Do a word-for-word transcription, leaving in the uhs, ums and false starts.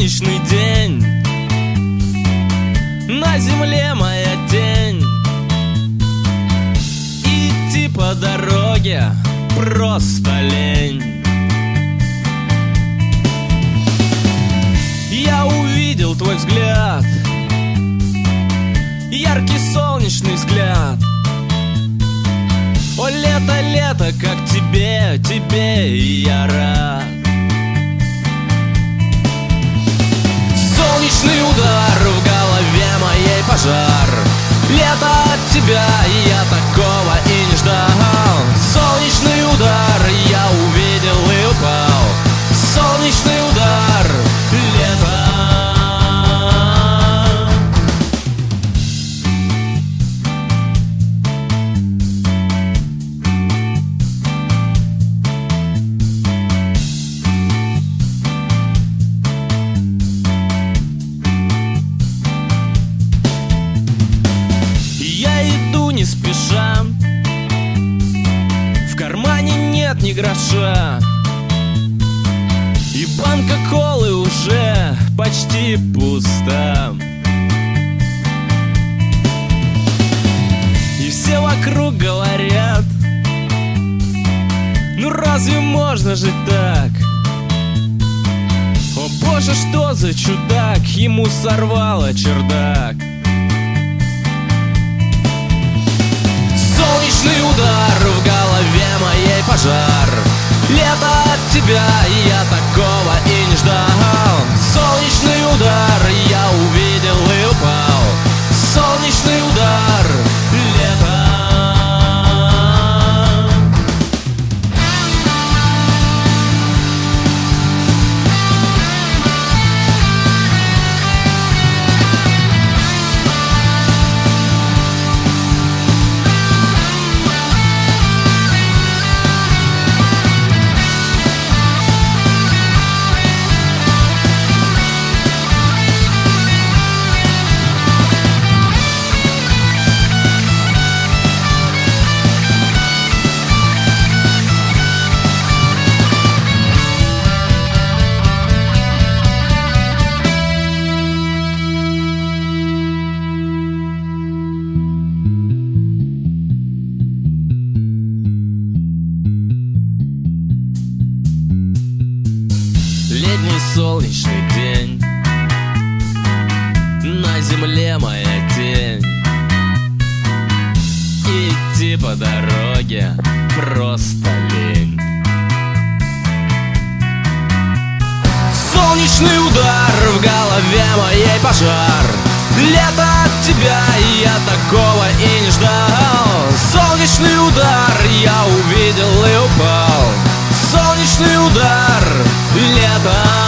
солнечный день, на земле моя тень. Идти по дороге просто лень. Я увидел твой взгляд, яркий солнечный взгляд. О, лето, лето, как тебе, тебе и я рад. Солнечный удар в голове моей пожар. Лето от тебя, я такого и не ждал. Солнечный удар, я увидел и упал. Солнечный удар, лето. Не спеша, в кармане нет ни гроша, и банка колы уже почти пуста. И все вокруг говорят: ну разве можно жить так? О боже, что за чудак, ему сорвало чердак. Солнечный удар в голове моей пожар. Лето от тебя, я такого и не ждал. Солнечный удар, я увидел и упал. Солнечный удар, лето. Летний солнечный день, на земле моя тень. Идти по дороге просто лень. Солнечный удар в голове моей пожар. Лето от тебя, я такого и не ждал. Солнечный удар, я увидел и упал. Солнечный удар, лето.